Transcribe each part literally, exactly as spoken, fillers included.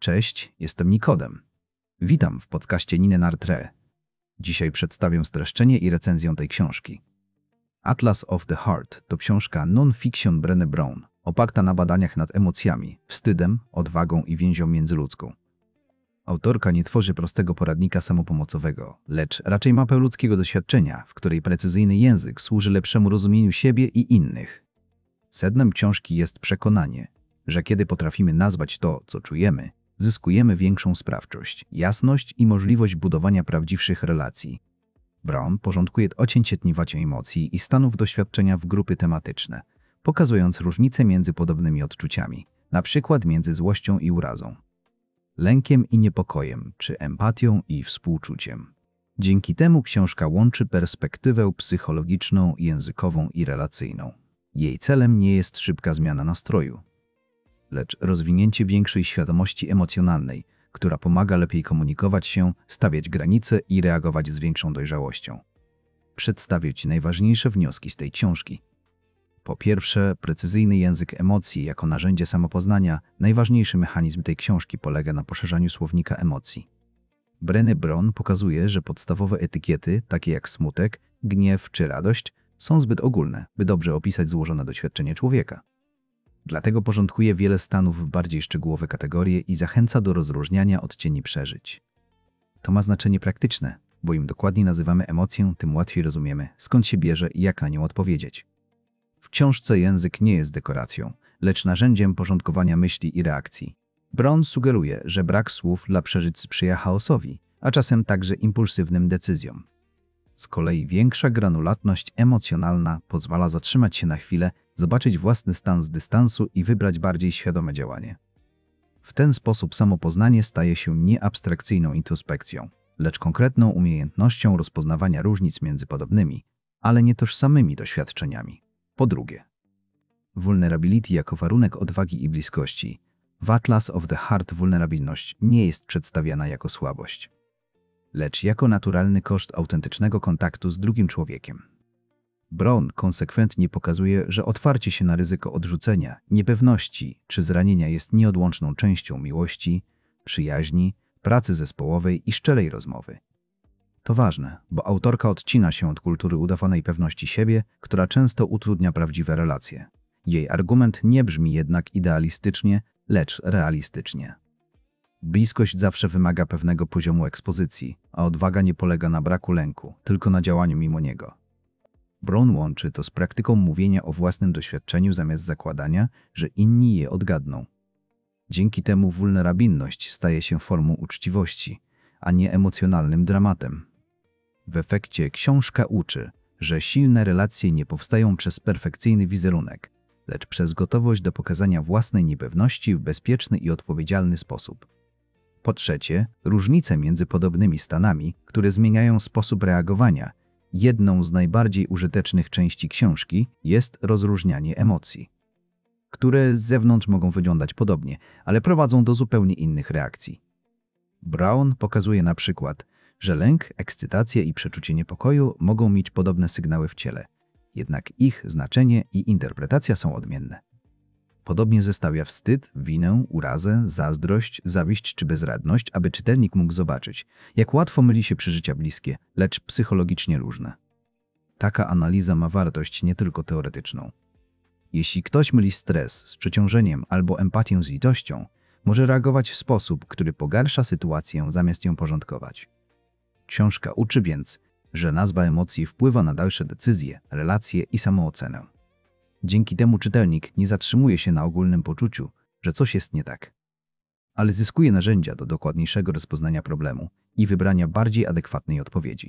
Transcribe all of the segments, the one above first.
Cześć, jestem Nikodem. Witam w podcaście Nine Nartre. Dzisiaj przedstawię streszczenie i recenzję tej książki. Atlas of the Heart to książka non-fiction Brené Brown, oparta na badaniach nad emocjami, wstydem, odwagą i więzią międzyludzką. Autorka nie tworzy prostego poradnika samopomocowego, lecz raczej mapę ludzkiego doświadczenia, w której precyzyjny język służy lepszemu rozumieniu siebie i innych. Sednem książki jest przekonanie, że kiedy potrafimy nazwać to, co czujemy, zyskujemy większą sprawczość, jasność i możliwość budowania prawdziwszych relacji. Brown porządkuje ocięcietniwacie emocji i stanów doświadczenia w grupy tematyczne, pokazując różnice między podobnymi odczuciami, na przykład między złością i urazą, lękiem i niepokojem, czy empatią i współczuciem. Dzięki temu książka łączy perspektywę psychologiczną, językową i relacyjną. Jej celem nie jest szybka zmiana nastroju, lecz rozwinięcie większej świadomości emocjonalnej, która pomaga lepiej komunikować się, stawiać granice i reagować z większą dojrzałością. Przedstawię Ci najważniejsze wnioski z tej książki. Po pierwsze, precyzyjny język emocji jako narzędzie samopoznania. Najważniejszy mechanizm tej książki polega na poszerzaniu słownika emocji. Brené Brown pokazuje, że podstawowe etykiety, takie jak smutek, gniew czy radość, są zbyt ogólne, by dobrze opisać złożone doświadczenie człowieka. Dlatego porządkuje wiele stanów w bardziej szczegółowe kategorie i zachęca do rozróżniania odcieni przeżyć. To ma znaczenie praktyczne, bo im dokładniej nazywamy emocję, tym łatwiej rozumiemy, skąd się bierze i jak na nią odpowiedzieć. W książce język nie jest dekoracją, lecz narzędziem porządkowania myśli i reakcji. Brown sugeruje, że brak słów dla przeżyć sprzyja chaosowi, a czasem także impulsywnym decyzjom. Z kolei większa granulatność emocjonalna pozwala zatrzymać się na chwilę, zobaczyć własny stan z dystansu i wybrać bardziej świadome działanie. W ten sposób samopoznanie staje się nie abstrakcyjną introspekcją, lecz konkretną umiejętnością rozpoznawania różnic między podobnymi, ale nie tożsamymi doświadczeniami. Po drugie, vulnerability jako warunek odwagi i bliskości. W Atlas of the Heart vulnerabilność nie jest przedstawiana jako słabość, lecz jako naturalny koszt autentycznego kontaktu z drugim człowiekiem. Brown konsekwentnie pokazuje, że otwarcie się na ryzyko odrzucenia, niepewności czy zranienia jest nieodłączną częścią miłości, przyjaźni, pracy zespołowej i szczerej rozmowy. To ważne, bo autorka odcina się od kultury udawanej pewności siebie, która często utrudnia prawdziwe relacje. Jej argument nie brzmi jednak idealistycznie, lecz realistycznie. Bliskość zawsze wymaga pewnego poziomu ekspozycji, a odwaga nie polega na braku lęku, tylko na działaniu mimo niego. Brown łączy to z praktyką mówienia o własnym doświadczeniu zamiast zakładania, że inni je odgadną. Dzięki temu vulnerabilność staje się formą uczciwości, a nie emocjonalnym dramatem. W efekcie książka uczy, że silne relacje nie powstają przez perfekcyjny wizerunek, lecz przez gotowość do pokazania własnej niepewności w bezpieczny i odpowiedzialny sposób. Po trzecie, różnice między podobnymi stanami, które zmieniają sposób reagowania. Jedną z najbardziej użytecznych części książki jest rozróżnianie emocji, które z zewnątrz mogą wyglądać podobnie, ale prowadzą do zupełnie innych reakcji. Brown pokazuje na przykład, że lęk, ekscytacja i przeczucie niepokoju mogą mieć podobne sygnały w ciele, jednak ich znaczenie i interpretacja są odmienne. Podobnie zestawia wstyd, winę, urazę, zazdrość, zawiść czy bezradność, aby czytelnik mógł zobaczyć, jak łatwo myli się przeżycia bliskie, lecz psychologicznie różne. Taka analiza ma wartość nie tylko teoretyczną. Jeśli ktoś myli stres z przeciążeniem albo empatię z litością, może reagować w sposób, który pogarsza sytuację zamiast ją porządkować. Książka uczy więc, że nazwa emocji wpływa na dalsze decyzje, relacje i samoocenę. Dzięki temu czytelnik nie zatrzymuje się na ogólnym poczuciu, że coś jest nie tak, ale zyskuje narzędzia do dokładniejszego rozpoznania problemu i wybrania bardziej adekwatnej odpowiedzi.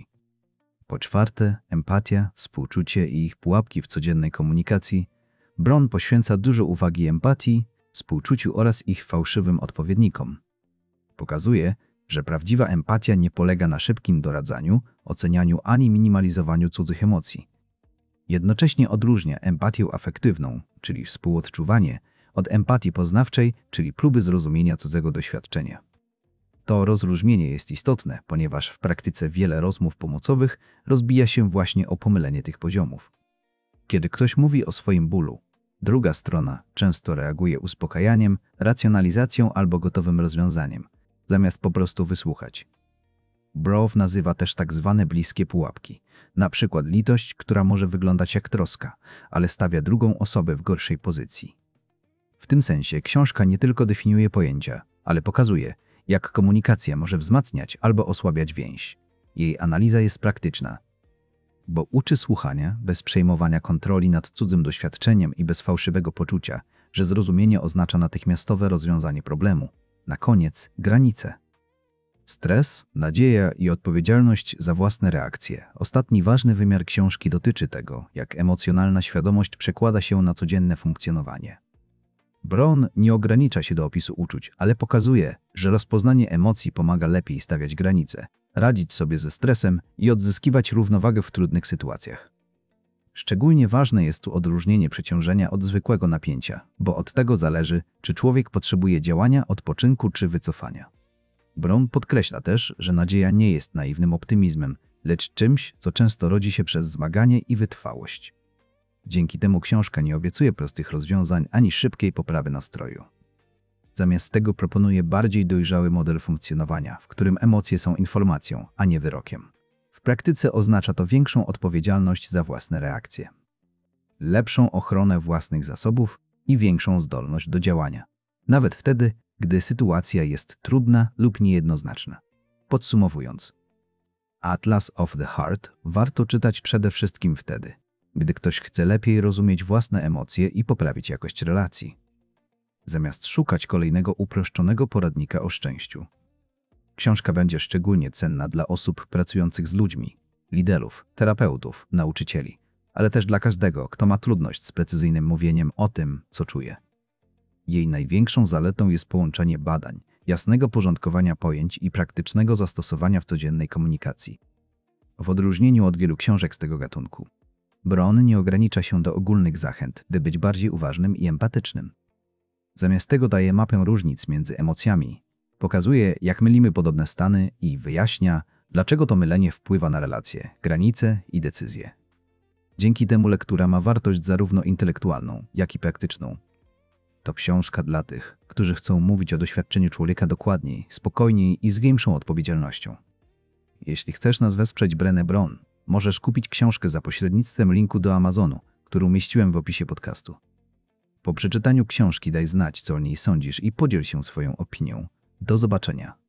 Po czwarte, empatia, współczucie i ich pułapki w codziennej komunikacji. Brown poświęca dużo uwagi empatii, współczuciu oraz ich fałszywym odpowiednikom. Pokazuje, że prawdziwa empatia nie polega na szybkim doradzaniu, ocenianiu ani minimalizowaniu cudzych emocji. Jednocześnie odróżnia empatię afektywną, czyli współodczuwanie, od empatii poznawczej, czyli próby zrozumienia cudzego doświadczenia. To rozróżnienie jest istotne, ponieważ w praktyce wiele rozmów pomocowych rozbija się właśnie o pomylenie tych poziomów. Kiedy ktoś mówi o swoim bólu, Druga strona często reaguje uspokajaniem, racjonalizacją albo gotowym rozwiązaniem, zamiast po prostu wysłuchać. Brown nazywa też tak zwane bliskie pułapki, na przykład litość, która może wyglądać jak troska, ale stawia drugą osobę w gorszej pozycji. W tym sensie książka nie tylko definiuje pojęcia, ale pokazuje, jak komunikacja może wzmacniać albo osłabiać więź. Jej analiza jest praktyczna, bo uczy słuchania bez przejmowania kontroli nad cudzym doświadczeniem i bez fałszywego poczucia, że zrozumienie oznacza natychmiastowe rozwiązanie problemu. Na koniec granice. Stres, nadzieja i odpowiedzialność za własne reakcje. Ostatni ważny wymiar książki dotyczy tego, jak emocjonalna świadomość przekłada się na codzienne funkcjonowanie. Brown nie ogranicza się do opisu uczuć, ale pokazuje, że rozpoznanie emocji pomaga lepiej stawiać granice, radzić sobie ze stresem i odzyskiwać równowagę w trudnych sytuacjach. Szczególnie ważne jest tu odróżnienie przeciążenia od zwykłego napięcia, bo od tego zależy, czy człowiek potrzebuje działania, odpoczynku czy wycofania. Brown podkreśla też, że nadzieja nie jest naiwnym optymizmem, lecz czymś, co często rodzi się przez zmaganie i wytrwałość. Dzięki temu książka nie obiecuje prostych rozwiązań ani szybkiej poprawy nastroju. Zamiast tego proponuje bardziej dojrzały model funkcjonowania, w którym emocje są informacją, a nie wyrokiem. W praktyce oznacza to większą odpowiedzialność za własne reakcje, lepszą ochronę własnych zasobów i większą zdolność do działania, nawet wtedy, gdy sytuacja jest trudna lub niejednoznaczna. Podsumowując, Atlas of the Heart warto czytać przede wszystkim wtedy, gdy ktoś chce lepiej rozumieć własne emocje i poprawić jakość relacji, zamiast szukać kolejnego uproszczonego poradnika o szczęściu. Książka będzie szczególnie cenna dla osób pracujących z ludźmi, liderów, terapeutów, nauczycieli, ale też dla każdego, kto ma trudność z precyzyjnym mówieniem o tym, co czuje. Jej największą zaletą jest połączenie badań, jasnego porządkowania pojęć i praktycznego zastosowania w codziennej komunikacji. W odróżnieniu od wielu książek z tego gatunku, Brown nie ogranicza się do ogólnych zachęt, by być bardziej uważnym i empatycznym. Zamiast tego daje mapę różnic między emocjami, pokazuje, jak mylimy podobne stany i wyjaśnia, dlaczego to mylenie wpływa na relacje, granice i decyzje. Dzięki temu lektura ma wartość zarówno intelektualną, jak i praktyczną. To książka dla tych, którzy chcą mówić o doświadczeniu człowieka dokładniej, spokojniej i z większą odpowiedzialnością. Jeśli chcesz nas wesprzeć Brené Brown, możesz kupić książkę za pośrednictwem linku do Amazonu, który umieściłem w opisie podcastu. Po przeczytaniu książki daj znać, co o niej sądzisz i podziel się swoją opinią. Do zobaczenia.